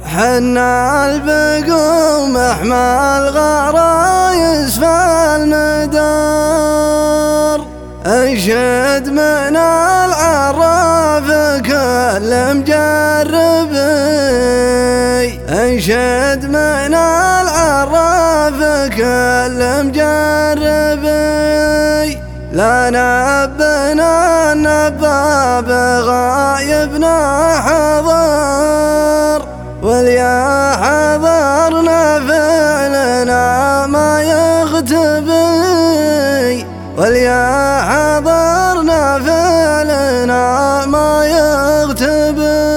حنا البقوم احمل غرايز في المدار، انشد من العراف كل مجربي، انشد من العراف كل مجربي، لا نبنا النباب غايبنا حضر، واليا حضرنا فعلنا ما يغتبي، واليا حضرنا فعلنا ما يغتبي.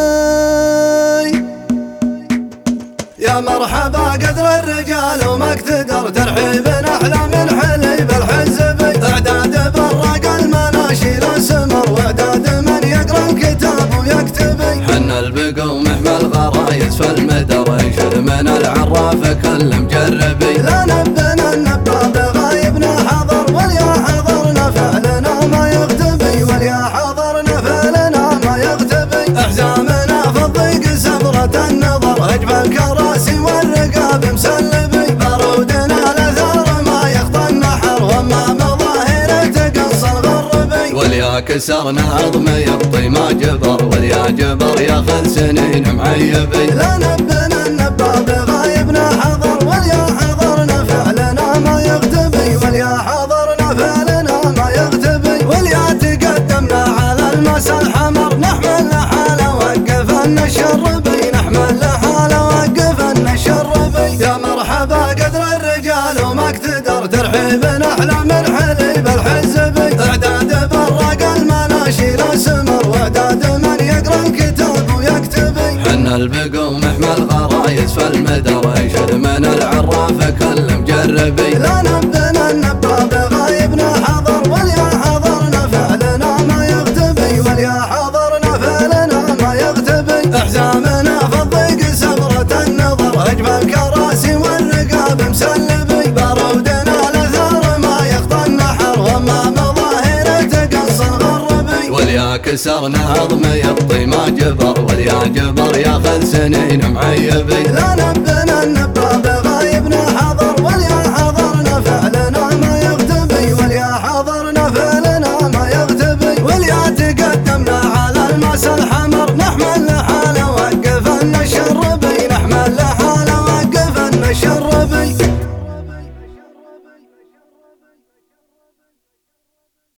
يا مرحبا قدر الرجال وما اقتدر ترحيب احلى من حليب الحزبي، اعداد برق المناشي الاسمر واعداد من يقرا الكتاب ويكتبي، حنا البقوم احمل غرايز في المدر، انشد من العراف كل مجربي، لا نبنا النباب غايبنا حضر، واليا حضرنا فعلنا ما يغتبي، واليا حضرنا فعلنا ما يغتبي، احزامنا في الضيق سبرة النظر، هجب الكراسي والرقاب مسلبي، بارودنا الاثار ما يخطى النحر، وما مظاهر تقص الغربي، واليا كسرنا عظم يبطي ما جبر، واليا جبر ياخذ سنين معيبي، لا نبنا النباب غايبنا حضر، واليا حضرنا فعلنا ما يغتبي، واليا حضرنا فعلنا ما يغتبي، واليا تقدمنا على المسا الحمر، نحمل لحاله وقف الشربي، نحمل لحاله وقف الشربي. يا مرحبا قدر الرجال وما اقتدر ترحيب احلى من حليب الحزبي، اعداد برق المناشي الاسمر واعداد من يقرا الكتاب ويكتبي، حنا البقوم احمل غرايز في المدر، انشد من العراف كل مجربي، لا نبنا النباب غايبنا حضر، واليا حضرنا فعلنا ما يغتبي، واليا حضرنا فعلنا ما يغتبي، احزامنا في الضيق سبرة النظر، هجب الكراسي والرقاب مسلبي، بارودنا الاثار ما يخطى النحر، وما مظاهر تقص الغربي، واليا كسرنا عظم يبطي ما جبر، واليا جبر ياخذ سنين معيبي، لا نبنا النباب غايبنا حضر، واليا حضرنا فعلنا